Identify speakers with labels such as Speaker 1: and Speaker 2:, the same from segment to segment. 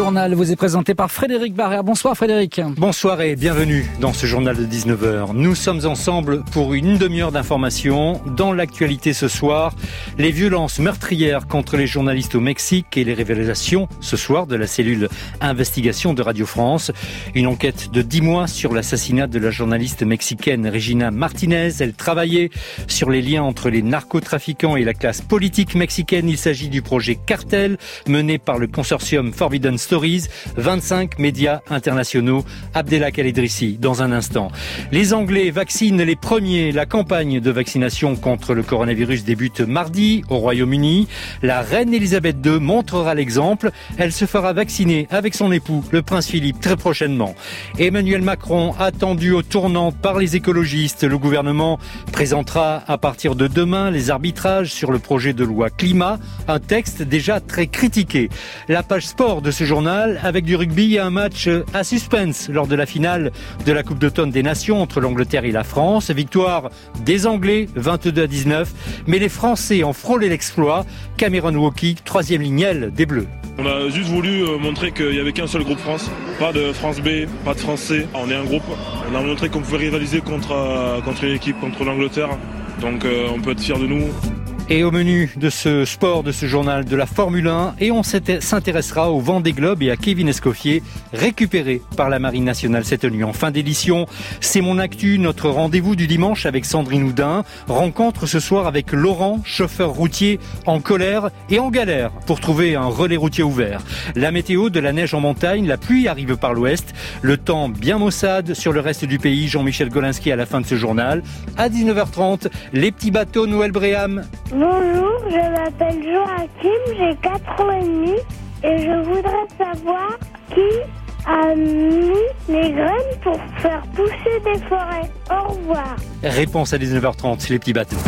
Speaker 1: journal vous est présenté par Frédéric Barrère. Bonsoir Frédéric.
Speaker 2: Bonsoir et bienvenue dans ce journal de 19h. Nous sommes ensemble pour une demi-heure d'information. Dans l'actualité ce soir, les violences meurtrières contre les journalistes au Mexique et les révélations ce soir de la cellule investigation de Radio France. Une enquête de 10 mois sur l'assassinat de la journaliste mexicaine Regina Martinez. Elle travaillait sur les liens entre les narcotrafiquants et la classe politique mexicaine. Il s'agit du projet Cartel mené par le consortium Forbidden Stories, 25 médias internationaux. Abdelak El-Idrissi, dans un instant. Les Anglais vaccinent les premiers. La campagne de vaccination contre le coronavirus débute mardi au Royaume-Uni. La reine Elisabeth II montrera l'exemple. Elle se fera vacciner avec son époux, le prince Philippe, très prochainement. Emmanuel Macron, attendu au tournant par les écologistes. Le gouvernement présentera à partir de demain les arbitrages sur le projet de loi climat, un texte déjà très critiqué. La page sport de ce journal avec du rugby et un match à suspense lors de la finale de la Coupe d'automne des Nations entre l'Angleterre et la France. Victoire des Anglais, 22-19, mais les Français ont frôlé l'exploit. Cameron Wauquiez, troisième ligne aile des Bleus.
Speaker 3: On a juste voulu montrer qu'il n'y avait qu'un seul groupe France, pas de France B, pas de France C. On est un groupe. On a montré qu'on pouvait rivaliser contre une équipe, contre l'Angleterre. Donc on peut être fiers de nous.
Speaker 2: Et au menu de ce sport, de ce journal, de la Formule 1, et on s'intéressera au Vendée Globe et à Kevin Escoffier, récupéré par la Marine nationale cette nuit. En fin d'édition, c'est mon actu, notre rendez-vous du dimanche avec Sandrine Houdin. Rencontre ce soir avec Laurent, chauffeur routier en colère et en galère pour trouver un relais routier ouvert. La météo, de la neige en montagne, la pluie arrive par l'ouest. Le temps bien maussade sur le reste du pays. Jean-Michel Golinski à la fin de ce journal. À 19h30, les petits bateaux Noël Bréham.
Speaker 4: Bonjour, je m'appelle Joachim, j'ai 4 ans et demi et je voudrais savoir qui a mis les graines pour faire pousser des forêts. Au revoir.
Speaker 2: Réponse à 19h30, les petits bateaux.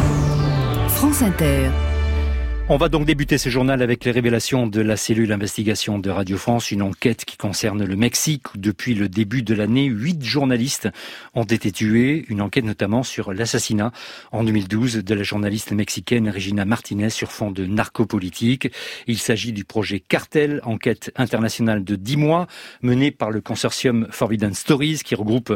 Speaker 5: France Inter.
Speaker 2: On va donc débuter ce journal avec les révélations de la cellule investigation de Radio France, une enquête qui concerne le Mexique où depuis le début de l'année, 8 journalistes ont été tués, une enquête notamment sur l'assassinat en 2012 de la journaliste mexicaine Regina Martinez sur fond de narcopolitique. Il s'agit du projet Cartel, enquête internationale de 10 mois menée par le consortium Forbidden Stories qui regroupe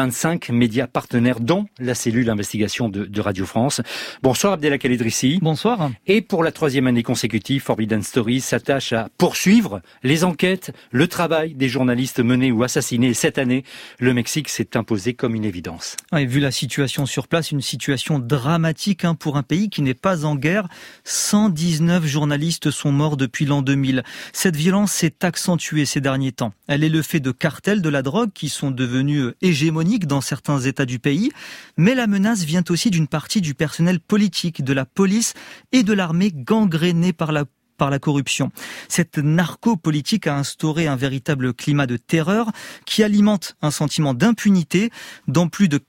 Speaker 2: 25 médias partenaires dont la cellule investigation de Radio France. Bonsoir Abdelak El-Idrissi.
Speaker 1: Bonsoir.
Speaker 2: Et pour la troisième année consécutive, Forbidden Stories s'attache à poursuivre les enquêtes, le travail des journalistes menés ou assassinés. Cette année, le Mexique s'est imposé comme une évidence.
Speaker 6: Ouais, vu la situation sur place, une situation dramatique pour un pays qui n'est pas en guerre. 119 journalistes sont morts depuis l'an 2000. Cette violence s'est accentuée ces derniers temps. Elle est le fait de cartels de la drogue qui sont devenus hégémoniques dans certains États du pays. Mais la menace vient aussi d'une partie du personnel politique, de la police et de l'armée gangrénée par la corruption. Cette narco-politique a instauré un véritable climat de terreur qui alimente un sentiment d'impunité. Dans plus de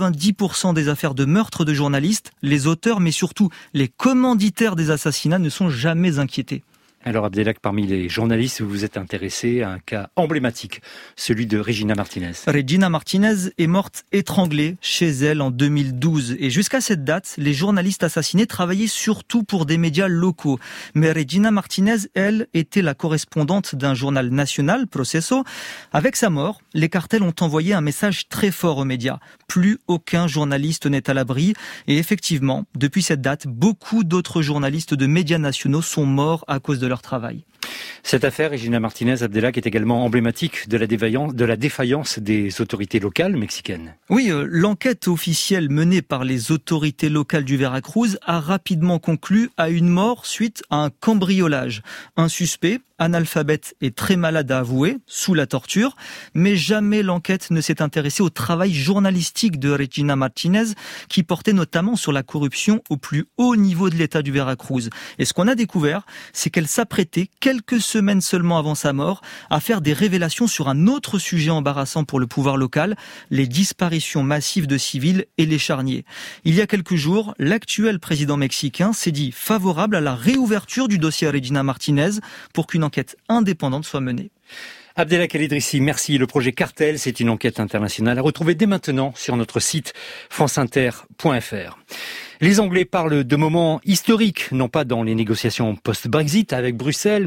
Speaker 6: 90% des affaires de meurtre de journalistes, les auteurs, mais surtout les commanditaires des assassinats ne sont jamais inquiétés.
Speaker 2: Alors Abdelak, parmi les journalistes, vous vous êtes intéressé à un cas emblématique, celui de Regina Martinez.
Speaker 6: Regina Martinez est morte étranglée chez elle en 2012. Et jusqu'à cette date, les journalistes assassinés travaillaient surtout pour des médias locaux. Mais Regina Martinez, elle, était la correspondante d'un journal national, Proceso. Avec sa mort, les cartels ont envoyé un message très fort aux médias. Plus aucun journaliste n'est à l'abri. Et effectivement, depuis cette date, beaucoup d'autres journalistes de médias nationaux sont morts à cause de leur travail.
Speaker 2: Cette affaire, Regina Martinez, Abdelak, est également emblématique de la défaillance des autorités locales mexicaines.
Speaker 6: Oui, l'enquête officielle menée par les autorités locales du Veracruz a rapidement conclu à une mort suite à un cambriolage. Un suspect, analphabète et très malade à avouer, sous la torture, mais jamais l'enquête ne s'est intéressée au travail journalistique de Regina Martinez, qui portait notamment sur la corruption au plus haut niveau de l'État du Veracruz. Et ce qu'on a découvert, c'est qu'elle s'apprêtait, quelques semaines seulement avant sa mort, à faire des révélations sur un autre sujet embarrassant pour le pouvoir local, les disparitions massives de civils et les charniers. Il y a quelques jours, l'actuel président mexicain s'est dit favorable à la réouverture du dossier Regina Martinez pour qu'une enquête indépendante soit menée.
Speaker 2: Abdelak El-Idrissi, merci. Le projet Cartel, c'est une enquête internationale à retrouver dès maintenant sur notre site franceinter.fr. Les Anglais parlent de moments historiques, non pas dans les négociations post-Brexit avec Bruxelles, mais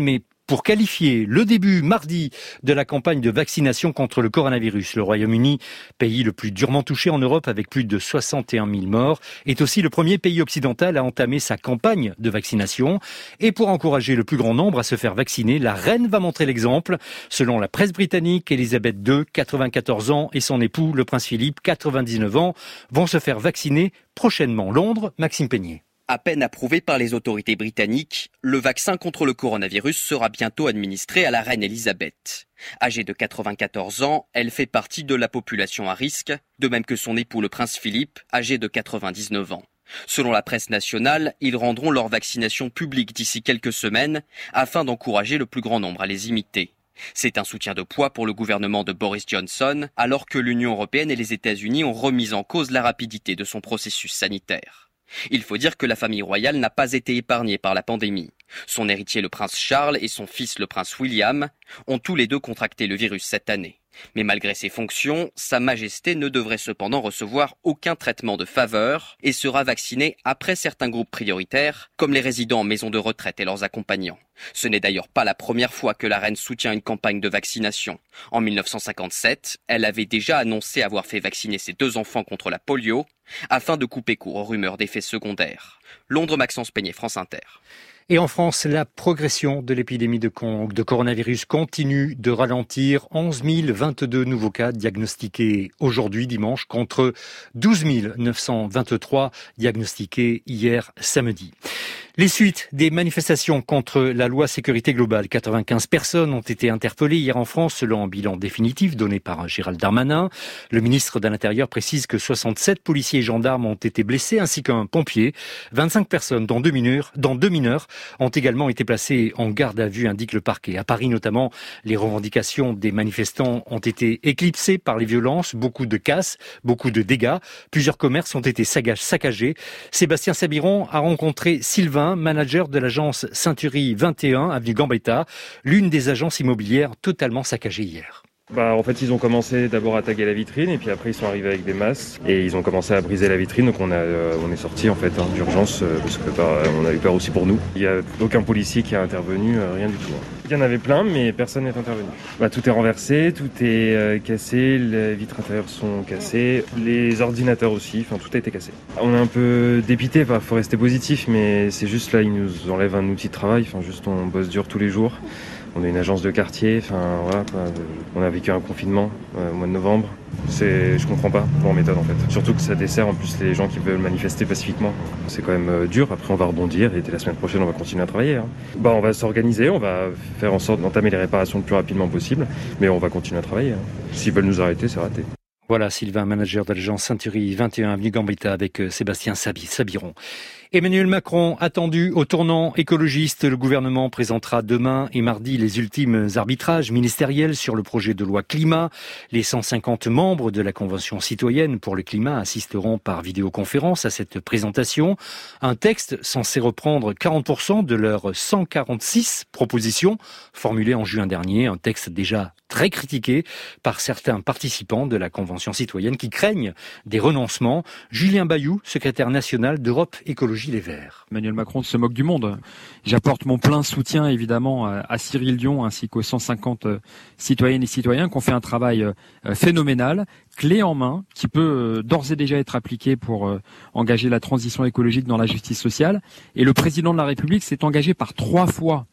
Speaker 2: pour qualifier le début mardi de la campagne de vaccination contre le coronavirus. Le Royaume-Uni, pays le plus durement touché en Europe avec plus de 61 000 morts, est aussi le premier pays occidental à entamer sa campagne de vaccination. Et pour encourager le plus grand nombre à se faire vacciner, la reine va montrer l'exemple. Selon la presse britannique, Elisabeth II, 94 ans, et son époux, le prince Philippe, 99 ans, vont se faire vacciner prochainement. Londres, Maxime Peigné.
Speaker 7: À peine approuvé par les autorités britanniques, le vaccin contre le coronavirus sera bientôt administré à la reine Elisabeth. Âgée de 94 ans, elle fait partie de la population à risque, de même que son époux le prince Philippe, âgé de 99 ans. Selon la presse nationale, ils rendront leur vaccination publique d'ici quelques semaines, afin d'encourager le plus grand nombre à les imiter. C'est un soutien de poids pour le gouvernement de Boris Johnson, alors que l'Union européenne et les États-Unis ont remis en cause la rapidité de son processus sanitaire. Il faut dire que la famille royale n'a pas été épargnée par la pandémie. Son héritier le prince Charles et son fils le prince William ont tous les deux contracté le virus cette année. Mais malgré ses fonctions, Sa Majesté ne devrait cependant recevoir aucun traitement de faveur et sera vaccinée après certains groupes prioritaires, comme les résidents en maison de retraite et leurs accompagnants. Ce n'est d'ailleurs pas la première fois que la reine soutient une campagne de vaccination. En 1957, elle avait déjà annoncé avoir fait vacciner ses 2 enfants contre la polio, afin de couper court aux rumeurs d'effets secondaires. Londres, Maxence Peigné, France Inter.
Speaker 2: Et en France, la progression de l'épidémie de coronavirus continue de ralentir. 11 022 nouveaux cas diagnostiqués aujourd'hui, dimanche, contre 12 923 diagnostiqués hier samedi. Les suites des manifestations contre la loi sécurité globale. 95 personnes ont été interpellées hier en France selon un bilan définitif donné par Gérald Darmanin. Le ministre de l'Intérieur précise que 67 policiers et gendarmes ont été blessés ainsi qu'un pompier. 25 personnes, dont deux mineurs, ont également été placées en garde à vue, indique le parquet. À Paris notamment, les revendications des manifestants ont été éclipsées par les violences, beaucoup de casses, beaucoup de dégâts. Plusieurs commerces ont été saccagés. Sébastien Sabiron a rencontré Sylvain, manager de l'agence Ceinturie 21, avenue Gambetta, l'une des agences immobilières totalement saccagées hier.
Speaker 8: En fait, ils ont commencé d'abord à taguer la vitrine et puis après ils sont arrivés avec des masses et ils ont commencé à briser la vitrine. Donc on est sorti en fait d'urgence parce que on a eu peur aussi pour nous. Il n'y a aucun policier qui a intervenu, rien du tout. Il y en avait plein mais personne n'est intervenu. Tout est renversé, tout est cassé, les vitres intérieures sont cassées, les ordinateurs aussi, tout a été cassé. On est un peu dépité, faut rester positif, mais c'est juste là ils nous enlèvent un outil de travail. Juste on bosse dur tous les jours. On est une agence de quartier, on a vécu un confinement au mois de novembre. Je comprends pas leur méthode en fait. Surtout que ça dessert en plus les gens qui veulent manifester pacifiquement. C'est quand même dur, après on va rebondir et dès la semaine prochaine on va continuer à travailler. On va s'organiser, on va faire en sorte d'entamer les réparations le plus rapidement possible, mais on va continuer à travailler. S'ils veulent nous arrêter, c'est raté.
Speaker 2: Voilà, Sylvain, manager de l'agence Ceinturie 21, avenue Gambetta, avec Sébastien Sabiron. Emmanuel Macron, attendu au tournant écologiste. Le gouvernement présentera demain et mardi les ultimes arbitrages ministériels sur le projet de loi climat. Les 150 membres de la Convention citoyenne pour le climat assisteront par vidéoconférence à cette présentation. Un texte censé reprendre 40% de leurs 146 propositions formulées en juin dernier. Un texte déjà très critiqué par certains participants de la Convention citoyenne qui craignent des renoncements. Julien Bayou, secrétaire national d'Europe Écologie Les Verts.
Speaker 9: Emmanuel Macron se moque du monde. J'apporte mon plein soutien évidemment à Cyril Dion ainsi qu'aux 150 citoyennes et citoyens qui ont fait un travail phénoménal, clé en main, qui peut d'ores et déjà être appliqué pour engager la transition écologique dans la justice sociale. Et le président de la République s'est engagé par trois fois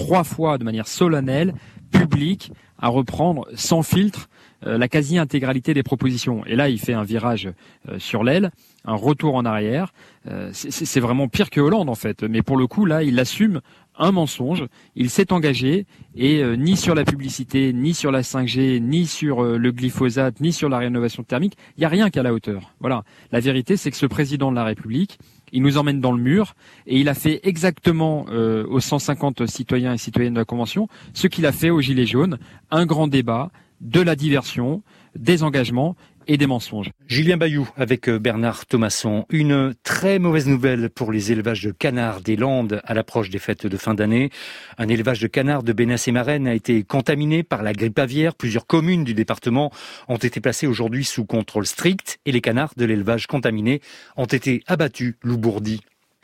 Speaker 9: de manière solennelle, publique, à reprendre sans filtre la quasi-intégralité des propositions. Et là, il fait un virage sur l'aile, un retour en arrière. C'est vraiment pire que Hollande, en fait. Mais pour le coup, là, il assume un mensonge. Il s'est engagé et ni sur la publicité, ni sur la 5G, ni sur le glyphosate, ni sur la rénovation thermique, il n'y a rien qu'à la hauteur. Voilà. La vérité, c'est que ce président de la République, il nous emmène dans le mur et il a fait exactement aux 150 citoyens et citoyennes de la Convention ce qu'il a fait aux Gilets jaunes, un grand débat, de la diversion, des engagements et des mensonges.
Speaker 2: Julien Bayou avec Bernard Thomasson. Une très mauvaise nouvelle pour les élevages de canards des Landes à l'approche des fêtes de fin d'année. Un élevage de canards de Bénesse-et-Marennes a été contaminé par la grippe aviaire. Plusieurs communes du département ont été placées aujourd'hui sous contrôle strict et les canards de l'élevage contaminé ont été abattus, Lou Bourdi.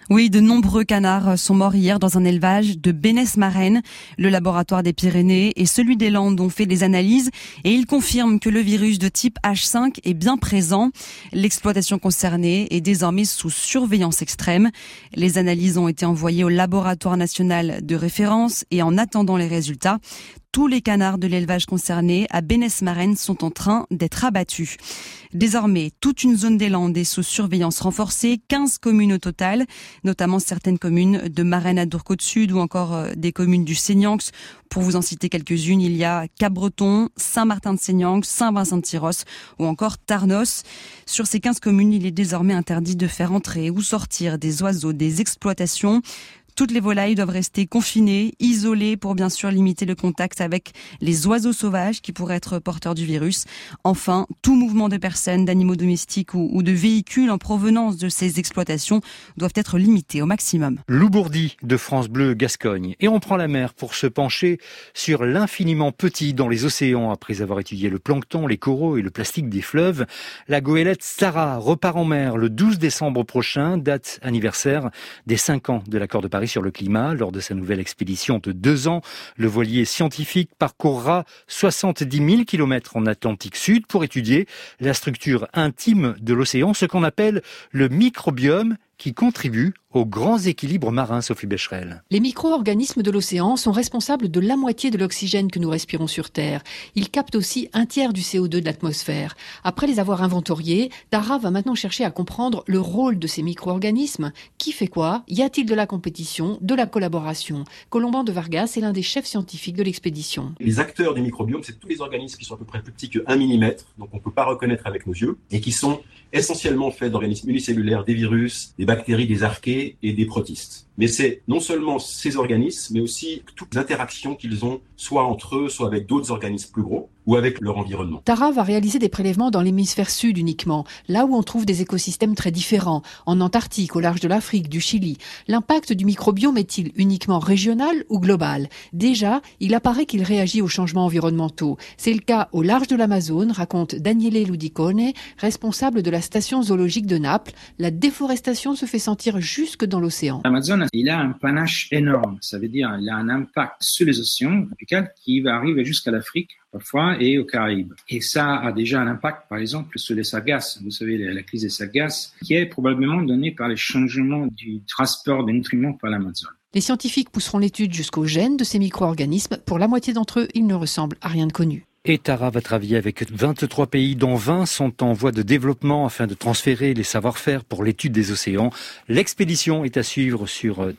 Speaker 10: Oui, de nombreux canards sont morts hier dans un élevage de Bénesse-Marennes. Le laboratoire des Pyrénées et celui des Landes ont fait des analyses et ils confirment que le virus de type H5 est bien présent. L'exploitation concernée est désormais sous surveillance extrême. Les analyses ont été envoyées au laboratoire national de référence et en attendant les résultats, tous les canards de l'élevage concerné à Bénesse-Marennes sont en train d'être abattus. Désormais, toute une zone des Landes est sous surveillance renforcée, 15 communes au total, notamment certaines communes de Marennes à Dourcott-Sud ou encore des communes du Seignax. Pour vous en citer quelques-unes, il y a Cap-Breton, Saint-Martin-de-Seignax, Saint-Vincent-de-Tyrosse ou encore Tarnos. Sur ces 15 communes, il est désormais interdit de faire entrer ou sortir des oiseaux des exploitations. Toutes les volailles doivent rester confinées, isolées pour bien sûr limiter le contact avec les oiseaux sauvages qui pourraient être porteurs du virus. Enfin, tout mouvement de personnes, d'animaux domestiques ou de véhicules en provenance de ces exploitations doivent être limités au maximum.
Speaker 2: Lou Bourdi de France Bleu Gascogne. Et on prend la mer pour se pencher sur l'infiniment petit dans les océans. Après avoir étudié le plancton, les coraux et le plastique des fleuves, la goélette Sarah repart en mer le 12 décembre prochain, date anniversaire des 5 ans de l'accord de Paris sur le climat. Lors de sa nouvelle expédition de 2 ans, le voilier scientifique parcourra 70 000 km en Atlantique Sud pour étudier la structure intime de l'océan, ce qu'on appelle le microbiome, qui contribuent aux grands équilibres marins, Sophie Becherel.
Speaker 11: Les micro-organismes de l'océan sont responsables de la moitié de l'oxygène que nous respirons sur Terre. Ils captent aussi un tiers du CO2 de l'atmosphère. Après les avoir inventoriés, Tara va maintenant chercher à comprendre le rôle de ces micro-organismes. Qui fait quoi? Y a-t-il de la compétition, de la collaboration? Colomban de Vargas est l'un des chefs scientifiques de l'expédition.
Speaker 12: Les acteurs du microbiome, c'est tous les organismes qui sont à peu près plus petits que 1 mm, donc on ne peut pas reconnaître avec nos yeux, et qui sont essentiellement faits d'organismes unicellulaires, des virus, des bactéries, des archées et des protistes. Mais c'est non seulement ces organismes, mais aussi toutes les interactions qu'ils ont, soit entre eux, soit avec d'autres organismes plus gros, ou avec leur environnement.
Speaker 11: Tara va réaliser des prélèvements dans l'hémisphère sud uniquement, là où on trouve des écosystèmes très différents, en Antarctique, au large de l'Afrique, du Chili. L'impact du microbiome est-il uniquement régional ou global? Déjà, il apparaît qu'il réagit aux changements environnementaux. C'est le cas au large de l'Amazone, raconte Daniele Ludicone, responsable de la station zoologique de Naples. La déforestation se fait sentir jusque dans l'océan.
Speaker 13: L'Amazone, il a un panache énorme. Ça veut dire qu'il a un impact sur les océans tropicaux qui va arriver jusqu'à l'Afrique parfois et aux Caraïbes. Et ça a déjà un impact, par exemple, sur les sargasses. Vous savez, la crise des sargasses, qui est probablement donnée par les changements du transport des nutriments par l'Amazone.
Speaker 11: Les scientifiques pousseront l'étude jusqu'aux gènes de ces micro-organismes. Pour la moitié d'entre eux, ils ne ressemblent à rien de connu.
Speaker 2: Et Tara va travailler avec 23 pays, dont 20 sont en voie de développement afin de transférer les savoir-faire pour l'étude des océans. L'expédition est à suivre sur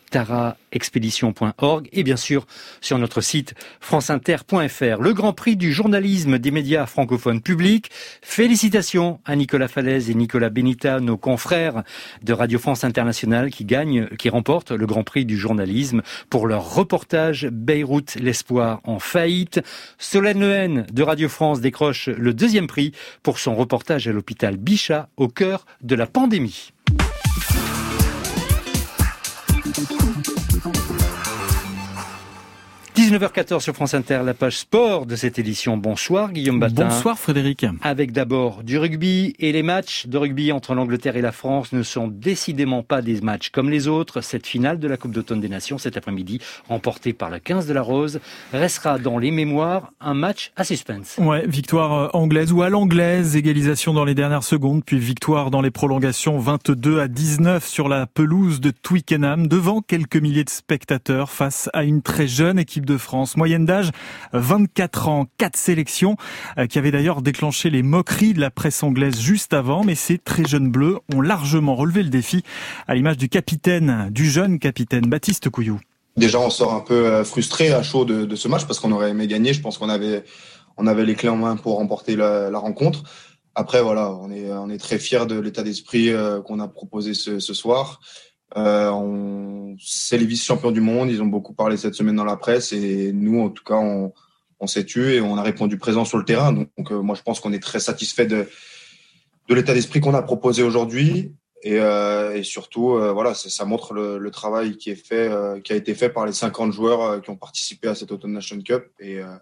Speaker 2: taraexpédition.org et bien sûr sur notre site franceinter.fr. Le Grand Prix du journalisme des médias francophones publics. Félicitations à Nicolas Falaise et Nicolas Benita, nos confrères de Radio France Internationale qui remportent le Grand Prix du journalisme pour leur reportage Beyrouth, l'espoir en faillite. Solène Lehen de Radio France décroche le 2e prix pour son reportage à l'hôpital Bichat au cœur de la pandémie. 19h14 sur France Inter, la page sport de cette édition. Bonsoir Guillaume Batin.
Speaker 14: Bonsoir Frédéric.
Speaker 2: Avec d'abord du rugby, et les matchs de rugby entre l'Angleterre et la France ne sont décidément pas des matchs comme les autres. Cette finale de la Coupe d'automne des Nations cet après-midi, remportée par la 15 de la Rose, restera dans les mémoires un match à suspense.
Speaker 14: Ouais, victoire anglaise ou à l'anglaise, égalisation dans les dernières secondes, puis victoire dans les prolongations 22-19 sur la pelouse de Twickenham, devant quelques milliers de spectateurs face à une très jeune équipe de France. Moyenne d'âge 24 ans, 4 sélections, qui avaient d'ailleurs déclenché les moqueries de la presse anglaise juste avant, mais ces très jeunes bleus ont largement relevé le défi, à l'image du jeune capitaine Baptiste Couillou.
Speaker 15: Déjà, on sort un peu frustré à chaud de ce match parce qu'on aurait aimé gagner. Je pense qu'on avait les clés en main pour remporter la rencontre. Après, voilà, on est très fiers de l'état d'esprit qu'on a proposé ce soir. C'est les vice-champions du monde, ils ont beaucoup parlé cette semaine dans la presse et nous, en tout cas, on s'est tué et on a répondu présent sur le terrain. Donc moi, je pense qu'on est très satisfait de l'état d'esprit qu'on a proposé aujourd'hui et surtout, voilà, ça montre le travail qui a été fait par les 50 joueurs qui ont participé à cette Autumn Nation Cup et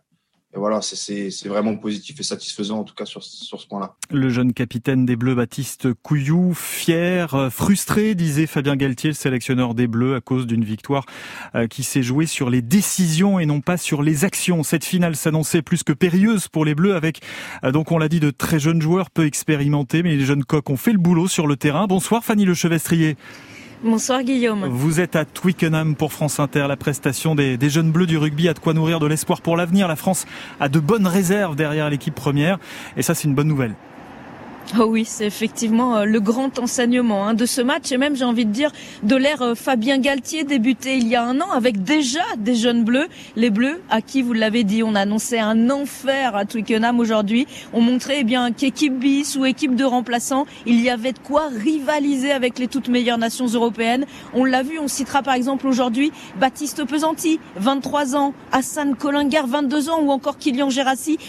Speaker 15: voilà, c'est vraiment positif et satisfaisant en tout cas sur ce point-là.
Speaker 14: Le jeune capitaine des Bleus, Baptiste Couillou, fier, frustré, disait Fabien Galtier, le sélectionneur des Bleus, à cause d'une victoire qui s'est jouée sur les décisions et non pas sur les actions. Cette finale s'annonçait plus que périlleuse pour les Bleus avec, donc on l'a dit, de très jeunes joueurs, peu expérimentés, mais les jeunes coqs ont fait le boulot sur le terrain. Bonsoir Fanny Lechevestrier.
Speaker 16: Bonsoir Guillaume.
Speaker 14: Vous êtes à Twickenham pour France Inter. La prestation des jeunes bleus du rugby a de quoi nourrir de l'espoir pour l'avenir. La France a de bonnes réserves derrière l'équipe première et ça c'est une bonne nouvelle.
Speaker 16: Oh oui, c'est effectivement le grand enseignement de ce match et même j'ai envie de dire de l'ère Fabien Galtier débuté il y a un an avec déjà des jeunes bleus. Les bleus à qui, vous l'avez dit, on annonçait un enfer à Twickenham aujourd'hui. On montrait qu'équipe bis ou équipe de remplaçants, il y avait de quoi rivaliser avec les toutes meilleures nations européennes. On l'a vu, on citera par exemple aujourd'hui Baptiste Pesanti, 23 ans, Hassan Kollinger, 22 ans ou encore Kylian Gérassi,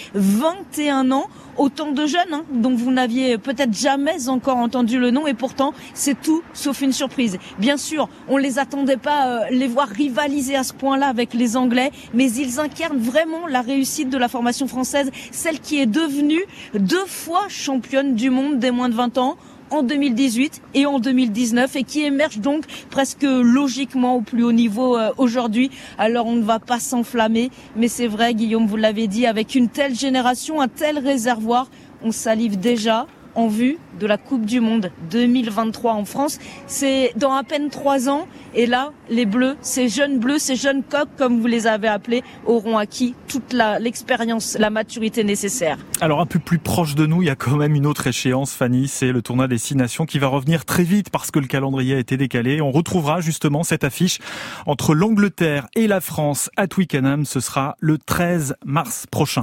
Speaker 16: 21 ans. Autant de jeunes dont vous n'aviez peut-être jamais encore entendu le nom et pourtant c'est tout sauf une surprise. Bien sûr, on les attendait pas les voir rivaliser à ce point-là avec les Anglais, mais ils incarnent vraiment la réussite de la formation française, celle qui est devenue 2 fois championne du monde des moins de 20 ans. En 2018 et en 2019 et qui émerge donc presque logiquement au plus haut niveau aujourd'hui. Alors on ne va pas s'enflammer, mais c'est vrai Guillaume, vous l'avez dit, avec une telle génération, un tel réservoir, on salive déjà en vue de la Coupe du Monde 2023 en France. C'est dans à peine 3 ans et là, les Bleus, ces jeunes coqs comme vous les avez appelés, auront acquis toute l'expérience, la maturité nécessaire.
Speaker 14: Alors un peu plus proche de nous, il y a quand même une autre échéance, Fanny, c'est le tournoi des 6 nations qui va revenir très vite parce que le calendrier a été décalé. On retrouvera justement cette affiche entre l'Angleterre et la France à Twickenham. Ce sera le 13 mars prochain.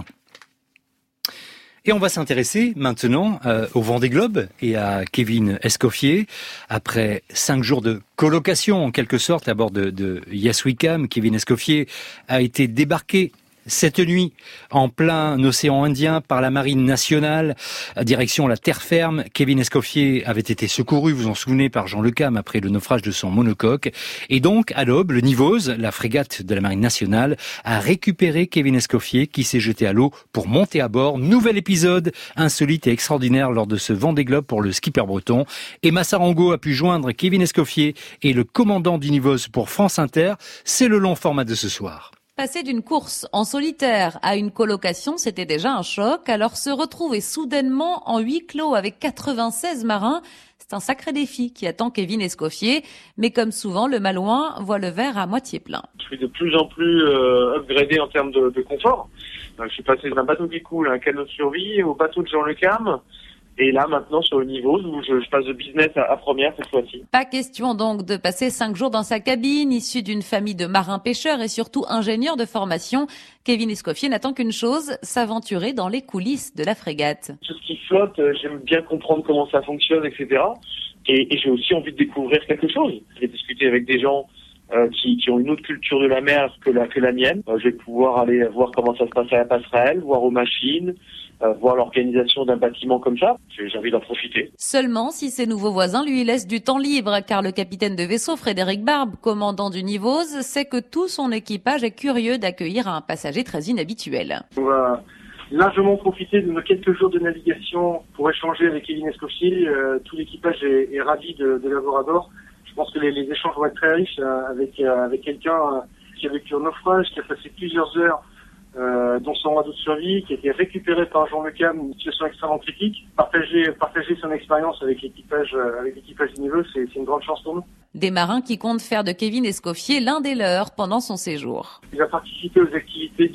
Speaker 2: Et on va s'intéresser maintenant au Vendée Globe et à Kevin Escoffier. Après 5 jours de colocation, en quelque sorte, à bord de Yes We Can, Kevin Escoffier a été débarqué cette nuit en plein océan Indien par la marine nationale, direction la terre ferme. Kevin Escoffier avait été secouru, vous en souvenez, par Jean Le Cam après le naufrage de son monocoque. Et donc, à l'aube, le Nivose, la frégate de la marine nationale, a récupéré Kevin Escoffier qui s'est jeté à l'eau pour monter à bord. Nouvel épisode insolite et extraordinaire lors de ce Vendée Globe pour le skipper breton. Emma Sarango a pu joindre Kevin Escoffier et le commandant du Nivose pour France Inter. C'est le long format de ce soir.
Speaker 17: Passer d'une course en solitaire à une colocation, c'était déjà un choc. Alors se retrouver soudainement en huis clos avec 96 marins, c'est un sacré défi qui attend Kevin Escoffier. Mais comme souvent, le Malouin voit le verre à moitié plein.
Speaker 18: Je suis de plus en plus upgradé en termes de confort. Je suis passé d'un bateau qui coule à un canot de survie au bateau de Jean Le Cam. Et là, maintenant, sur le niveau où je passe de business à première cette fois-ci.
Speaker 17: Pas question donc de passer 5 jours dans sa cabine, issu d'une famille de marins-pêcheurs et surtout ingénieurs de formation. Kevin Escoffier n'attend qu'une chose, s'aventurer dans les coulisses de la frégate.
Speaker 18: Tout ce qui flotte, j'aime bien comprendre comment ça fonctionne, etc. Et j'ai aussi envie de découvrir quelque chose. Je vais discuter avec des gens qui ont une autre culture de la mer que la mienne. Je vais pouvoir aller voir comment ça se passe à la passerelle, voir aux machines, voir l'organisation d'un bâtiment comme ça. J'ai envie d'en profiter.
Speaker 17: Seulement si ses nouveaux voisins lui laissent du temps libre, car le capitaine de vaisseau Frédéric Barbe, commandant du Nivose, sait que tout son équipage est curieux d'accueillir un passager très inhabituel.
Speaker 18: On va largement profiter de nos quelques jours de navigation pour échanger avec Kevin Escoffier. Tout l'équipage est ravi de l'avoir à bord. Je pense que les échanges vont être très riches avec quelqu'un qui a vécu un naufrage, qui a passé plusieurs heures dans son radeau de survie, qui a été récupéré par Jean Le Cam, une situation extrêmement critique. Partager son expérience avec l'équipage du Nivose, c'est une grande chance pour nous.
Speaker 17: Des marins qui comptent faire de Kevin Escoffier l'un des leurs pendant son séjour.
Speaker 18: Il va participer aux activités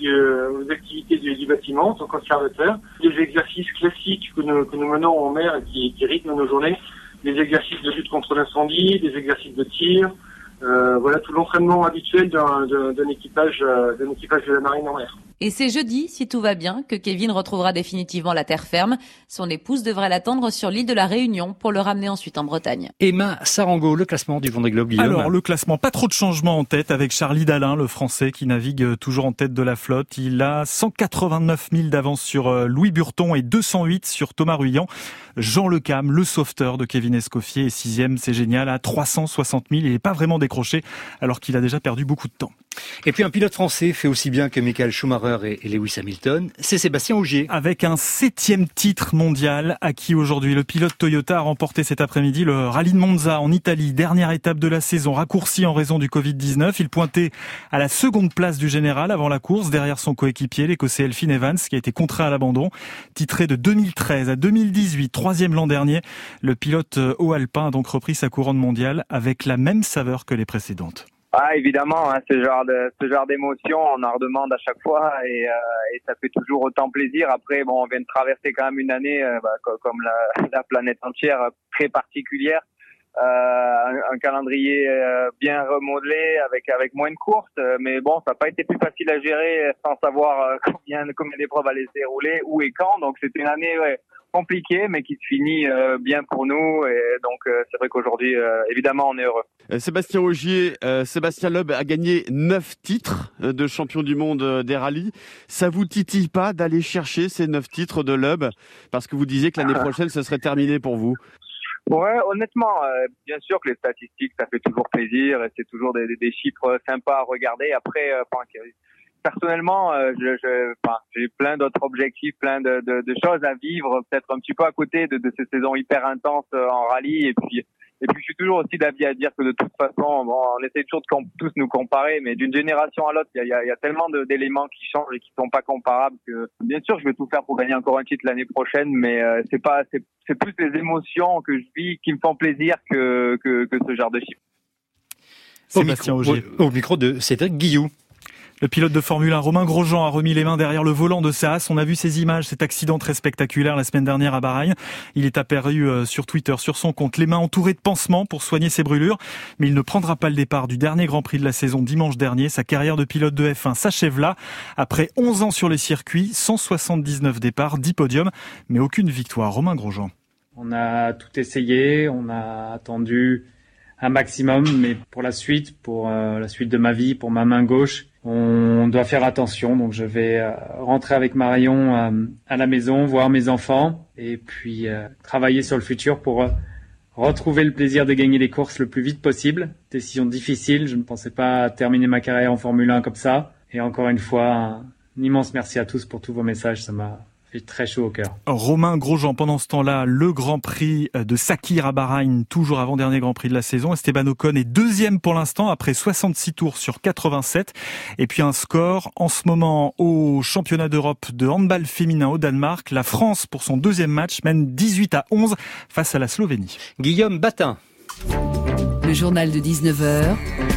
Speaker 18: du bâtiment en tant qu'observateur. Des exercices classiques que nous menons en mer et qui rythment nos journées. Des exercices de lutte contre l'incendie, des exercices de tir, voilà tout l'entraînement habituel d'un équipage de la marine en mer.
Speaker 17: Et c'est jeudi, si tout va bien, que Kevin retrouvera définitivement la terre ferme. Son épouse devrait l'attendre sur l'île de la Réunion pour le ramener ensuite en Bretagne.
Speaker 2: Emma Sarango, le classement du Vendée Globe, Guillaume.
Speaker 14: Alors, le classement, pas trop de changements en tête avec Charlie Dalin, le Français qui navigue toujours en tête de la flotte. Il a 189 000 d'avance sur Louis Burton et 208 sur Thomas Ruyant. Jean Le Cam, le sauveteur de Kevin Escoffier, est 6e, c'est génial, à 360 000. Il n'est pas vraiment décroché alors qu'il a déjà perdu beaucoup de temps.
Speaker 2: Et puis un pilote français fait aussi bien que Michael Schumacher et Lewis Hamilton, c'est Sébastien Ogier.
Speaker 14: Avec un 7e titre mondial acquis aujourd'hui, le pilote Toyota a remporté cet après-midi le rallye de Monza en Italie, dernière étape de la saison, raccourcie en raison du Covid-19. Il pointait à la seconde place du général avant la course, derrière son coéquipier, l'Écossais Elfyn Evans, qui a été contraint à l'abandon. Titré de 2013 à 2018, 3e l'an dernier, le pilote haut alpin a donc repris sa couronne mondiale avec la même saveur que les précédentes.
Speaker 19: Ah, évidemment, ce genre d'émotion, on en redemande à chaque fois et ça fait toujours autant plaisir. Après, on vient de traverser quand même une année, comme la planète entière, très particulière. Un calendrier bien remodelé avec moins de courses, mais bon, ça n'a pas été plus facile à gérer sans savoir combien d'épreuves allaient se dérouler, où et quand. Donc c'était une année compliquée, mais qui se finit bien pour nous. Et donc c'est vrai qu'aujourd'hui, évidemment, on est heureux.
Speaker 20: Sébastien Ogier, Sébastien Loeb a gagné 9 titres de champion du monde des rallyes. Ça vous titille pas d'aller chercher ces 9 titres de Loeb, parce que vous disiez que l'année prochaine, ce serait terminé pour vous?
Speaker 19: Ouais, honnêtement, bien sûr que les statistiques, ça fait toujours plaisir et c'est toujours des chiffres sympas à regarder. Après, personnellement, j'ai plein d'autres objectifs, plein de choses à vivre, peut-être un petit peu à côté de ces saisons hyper intenses en rallye. Et puis je suis toujours aussi d'avis à dire que de toute façon, on essaie toujours de tous nous comparer, mais d'une génération à l'autre, il y a tellement d'éléments qui changent et qui sont pas comparables que, bien sûr, je vais tout faire pour gagner encore un titre l'année prochaine, mais c'est plus les émotions que je vis qui me font plaisir que ce genre de chiffres.
Speaker 14: Sébastien Ogier.
Speaker 2: Au micro de Cédric Guillou.
Speaker 14: Le pilote de Formule 1, Romain Grosjean, a remis les mains derrière le volant de sa Haas. On a vu ces images, cet accident très spectaculaire la semaine dernière à Bahreïn. Il est apparu sur Twitter, sur son compte, les mains entourées de pansements pour soigner ses brûlures. Mais il ne prendra pas le départ du dernier Grand Prix de la saison dimanche dernier. Sa carrière de pilote de F1 s'achève là. Après 11 ans sur les circuits, 179 départs, 10 podiums, mais aucune victoire. Romain Grosjean.
Speaker 21: On a tout essayé, on a attendu un maximum, mais pour la suite de ma vie, pour ma main gauche, on doit faire attention. Donc je vais rentrer avec Marion à la maison, voir mes enfants et puis travailler sur le futur pour retrouver le plaisir de gagner les courses le plus vite possible. Décision difficile, je ne pensais pas terminer ma carrière en Formule 1 comme ça. Et encore une fois, un immense merci à tous pour tous vos messages, ça m'a fait très chaud au cœur.
Speaker 14: Romain Grosjean, pendant ce temps-là, le Grand Prix de Sakhir à Bahreïn, toujours avant-dernier Grand Prix de la saison. Esteban Ocon est 2e pour l'instant, après 66 tours sur 87. Et puis un score en ce moment au championnat d'Europe de handball féminin au Danemark. La France, pour son 2e match, mène 18-11 face à la Slovénie.
Speaker 2: Guillaume Batin.
Speaker 5: Le journal de 19h.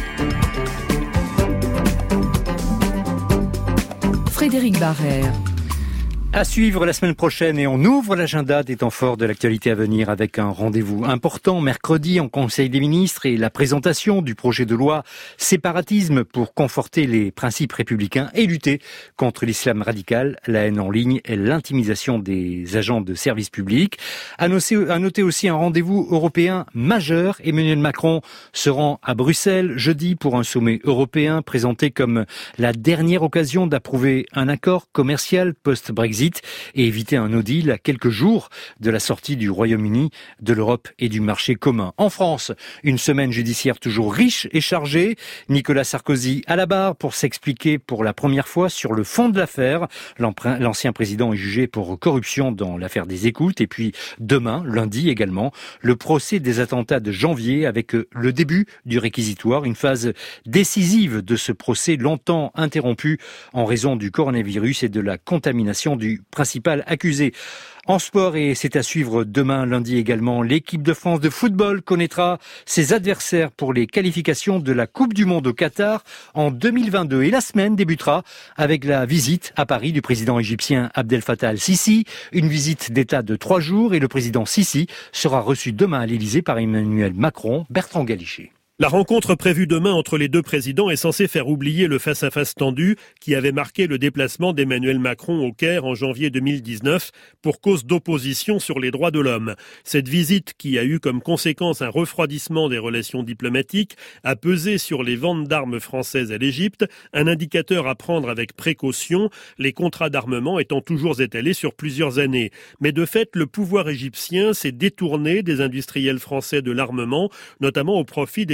Speaker 5: Frédéric Barrère.
Speaker 2: À suivre la semaine prochaine et on ouvre l'agenda des temps forts de l'actualité à venir avec un rendez-vous important mercredi en Conseil des ministres et la présentation du projet de loi séparatisme pour conforter les principes républicains et lutter contre l'islam radical, la haine en ligne et l'intimidation des agents de service public. À noter aussi un rendez-vous européen majeur. Emmanuel Macron se rend à Bruxelles jeudi pour un sommet européen présenté comme la dernière occasion d'approuver un accord commercial post-Brexit et éviter un no deal à quelques jours de la sortie du Royaume-Uni de l'Europe et du marché commun. En France, une semaine judiciaire toujours riche et chargée. Nicolas Sarkozy à la barre pour s'expliquer pour la première fois sur le fond de l'affaire. L'ancien président est jugé pour corruption dans l'affaire des écoutes. Et puis demain, lundi également, le procès des attentats de janvier avec le début du réquisitoire. Une phase décisive de ce procès longtemps interrompu en raison du coronavirus et de la contamination du principal accusé. En sport, et c'est à suivre demain lundi également, l'équipe de France de football connaîtra ses adversaires pour les qualifications de la Coupe du Monde au Qatar en 2022. Et la semaine débutera avec la visite à Paris du président égyptien Abdel Fattah al-Sisi, une visite d'État de 3 jours et le président Sisi sera reçu demain à l'Élysée par Emmanuel Macron, Bertrand Galichet.
Speaker 22: La rencontre prévue demain entre les deux présidents est censée faire oublier le face-à-face tendu qui avait marqué le déplacement d'Emmanuel Macron au Caire en janvier 2019 pour cause d'opposition sur les droits de l'homme. Cette visite, qui a eu comme conséquence un refroidissement des relations diplomatiques, a pesé sur les ventes d'armes françaises à l'Égypte, un indicateur à prendre avec précaution, les contrats d'armement étant toujours étalés sur plusieurs années. Mais de fait, le pouvoir égyptien s'est détourné des industriels français de l'armement, notamment au profit des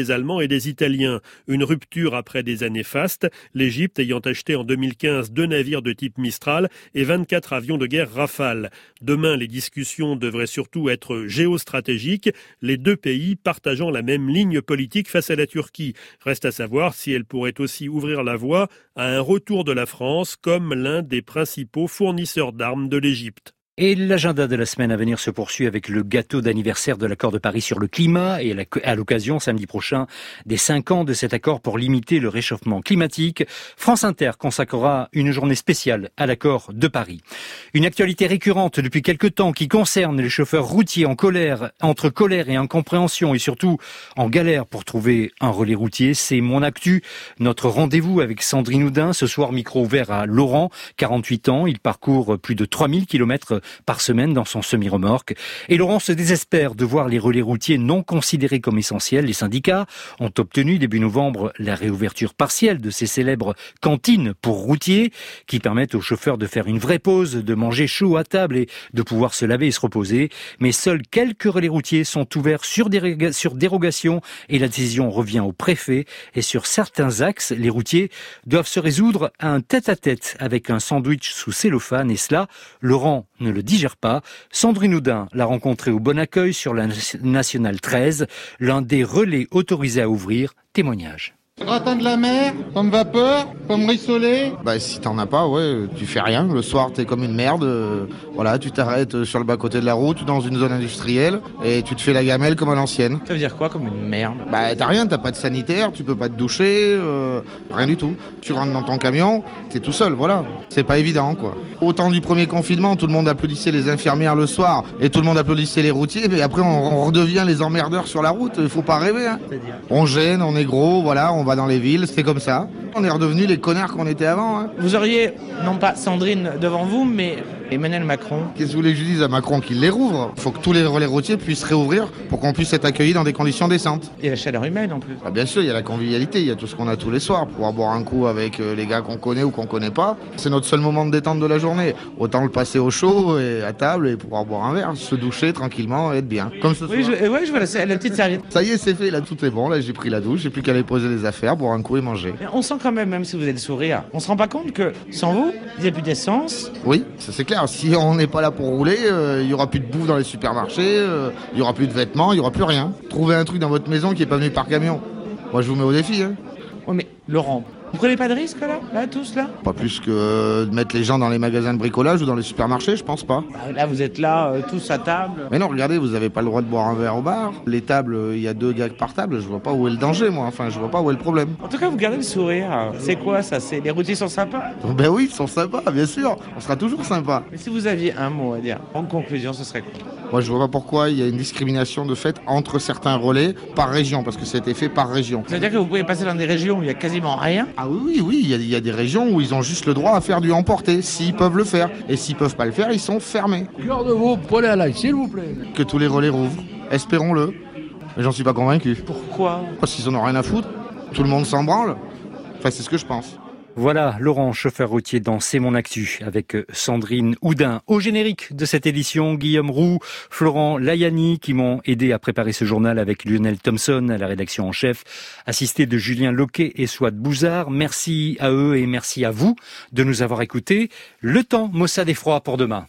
Speaker 22: des Allemands et des Italiens. Une rupture après des années fastes, l'Égypte ayant acheté en 2015 2 navires de type Mistral et 24 avions de guerre Rafale. Demain, les discussions devraient surtout être géostratégiques, les deux pays partageant la même ligne politique face à la Turquie. Reste à savoir si elle pourrait aussi ouvrir la voie à un retour de la France comme l'un des principaux fournisseurs d'armes de l'Égypte.
Speaker 2: Et l'agenda de la semaine à venir se poursuit avec le gâteau d'anniversaire de l'accord de Paris sur le climat et à l'occasion, samedi prochain, des 5 ans de cet accord pour limiter le réchauffement climatique. France Inter consacrera une journée spéciale à l'accord de Paris. Une actualité récurrente depuis quelque temps qui concerne les chauffeurs routiers en colère, entre colère et incompréhension et surtout en galère pour trouver un relais routier. C'est Mon Actu, notre rendez-vous avec Sandrine Oudin. Ce soir, micro ouvert à Laurent, 48 ans. Il parcourt plus de 3000 km par semaine dans son semi-remorque. Et Laurent se désespère de voir les relais routiers non considérés comme essentiels. Les syndicats ont obtenu début novembre la réouverture partielle de ces célèbres cantines pour routiers qui permettent aux chauffeurs de faire une vraie pause, de manger chaud à table et de pouvoir se laver et se reposer. Mais seuls quelques relais routiers sont ouverts sur dérogation et la décision revient au préfet. Et sur certains axes, les routiers doivent se résoudre à un tête-à-tête avec un sandwich sous cellophane. Et cela, Laurent ne le digère pas. Sandrine Oudin l'a rencontré au Bon Accueil sur la Nationale 13, l'un des relais autorisés à ouvrir. Témoignage.
Speaker 3: Gratin de la mer, pomme vapeur, pomme rissolée.
Speaker 4: Si t'en as pas, tu fais rien. Le soir, t'es comme une merde. Tu t'arrêtes sur le bas-côté de la route, dans une zone industrielle, et tu te fais la gamelle comme à l'ancienne.
Speaker 23: Ça veut dire quoi, comme une merde?
Speaker 4: T'as rien, t'as pas de sanitaire, tu peux pas te doucher, rien du tout. Tu rentres dans ton camion, t'es tout seul, voilà. C'est pas évident, quoi. Au temps du premier confinement, tout le monde applaudissait les infirmières le soir, et tout le monde applaudissait les routiers, mais après, on redevient les emmerdeurs sur la route. Il faut pas rêver, hein. On gêne, on est gros, voilà, on va dans les villes, c'est comme ça. On est redevenus les connards qu'on était avant. Hein.
Speaker 23: Vous auriez, non pas Sandrine devant vous, mais Emmanuel Macron.
Speaker 4: Qu'est-ce que vous voulez que je dise à Macron qu'il les rouvre? Il faut que tous les relais routiers puissent réouvrir pour qu'on puisse être accueillis dans des conditions décentes.
Speaker 23: Il y a la chaleur humaine en plus.
Speaker 4: Bien sûr, il y a la convivialité, il y a tout ce qu'on a tous les soirs, pouvoir boire un coup avec les gars qu'on connaît ou qu'on connaît pas. C'est notre seul moment de détente de la journée. Autant le passer au chaud et à table et pouvoir boire un verre, se doucher tranquillement et être bien. Comme ce soir.
Speaker 23: Oui, je vois la petite serviette.
Speaker 4: Ça y est, c'est fait, là tout est bon, là j'ai pris la douche, j'ai plus qu'à aller poser les affaires, boire un coup et manger.
Speaker 23: Mais on sent quand même si vous avez le sourire, on se rend pas compte que sans vous, il n'y a plus d'essence.
Speaker 4: Oui, ça c'est clair. Si on n'est pas là pour rouler, il y aura plus de bouffe dans les supermarchés, il y aura plus de vêtements, il y aura plus rien. Trouvez un truc dans votre maison qui est pas venu par camion. Moi je vous mets au défi. Hein.
Speaker 23: Oui mais Laurent, vous prenez pas de risque là, tous là?
Speaker 4: Pas plus que de mettre les gens dans les magasins de bricolage ou dans les supermarchés, je pense pas.
Speaker 23: Là vous êtes là, tous à table.
Speaker 4: Mais non, regardez, vous avez pas le droit de boire un verre au bar. Les tables, il y a 2 gars par table, je vois pas où est le danger moi, je vois pas où est le problème.
Speaker 23: En tout cas vous gardez le sourire, c'est quoi ça? C'est les routiers sont sympas?
Speaker 4: Ben oui, ils sont sympas, bien sûr, on sera toujours sympas.
Speaker 23: Mais si vous aviez un mot à dire, en conclusion, ce serait quoi?
Speaker 4: Moi, je vois pas pourquoi il y a une discrimination de fait entre certains relais par région, parce que ça a été fait par région.
Speaker 23: Ça veut dire que vous pouvez passer dans des régions où il y a quasiment rien?
Speaker 4: Ah oui, il y a des régions où ils ont juste le droit à faire du emporté, s'ils peuvent le faire. Et s'ils peuvent pas le faire, ils sont fermés.
Speaker 3: Cœur de veau, prenez à l'ail, s'il vous plaît.
Speaker 4: Que tous les relais rouvrent, espérons-le. Mais j'en suis pas convaincu.
Speaker 23: Pourquoi?
Speaker 4: Parce qu'ils en ont rien à foutre. Tout le monde s'en branle. Enfin, c'est ce que je pense.
Speaker 2: Voilà, Laurent, chauffeur routier dans C'est Mon Actu, avec Sandrine Oudin. Au générique de cette édition, Guillaume Roux, Florent Layani, qui m'ont aidé à préparer ce journal avec Lionel Thompson à la rédaction en chef, assisté de Julien Loquet et Souad Bouzard. Merci à eux et merci à vous de nous avoir écoutés. Le temps maussade et froid pour demain.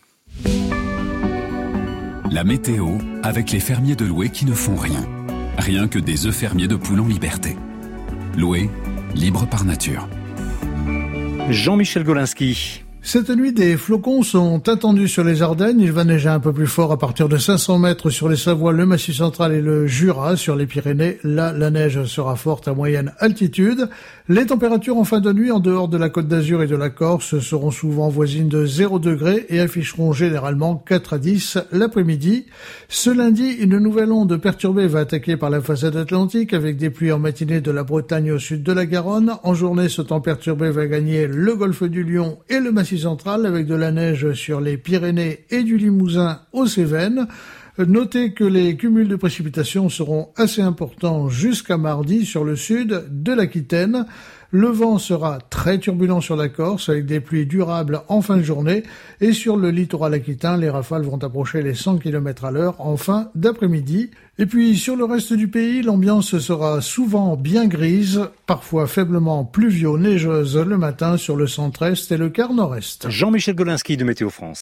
Speaker 24: La météo avec les fermiers de Loué qui ne font rien. Rien que des œufs fermiers de poules en liberté. Loué, libre par nature.
Speaker 2: Jean-Michel Golinski.
Speaker 25: Cette nuit, des flocons sont attendus sur les Ardennes. Il va neiger un peu plus fort à partir de 500 mètres sur les Savoies, le Massif central et le Jura. Sur les Pyrénées, là, la neige sera forte à moyenne altitude. Les températures en fin de nuit, en dehors de la Côte d'Azur et de la Corse, seront souvent voisines de 0 degrés et afficheront généralement 4 à 10 l'après-midi. Ce lundi, une nouvelle onde perturbée va attaquer par la façade atlantique avec des pluies en matinée de la Bretagne au sud de la Garonne. En journée, ce temps perturbé va gagner le golfe du Lion et le Massif central avec de la neige sur les Pyrénées et du Limousin aux Cévennes. Notez que les cumuls de précipitations seront assez importants jusqu'à mardi sur le sud de l'Aquitaine. Le vent sera très turbulent sur la Corse avec des pluies durables en fin de journée et sur le littoral aquitain, les rafales vont approcher les 100 km à l'heure en fin d'après-midi. Et puis sur le reste du pays, l'ambiance sera souvent bien grise, parfois faiblement pluvio-neigeuse le matin sur le centre-est et le quart nord-est.
Speaker 2: Jean-Michel Golinski de Météo France.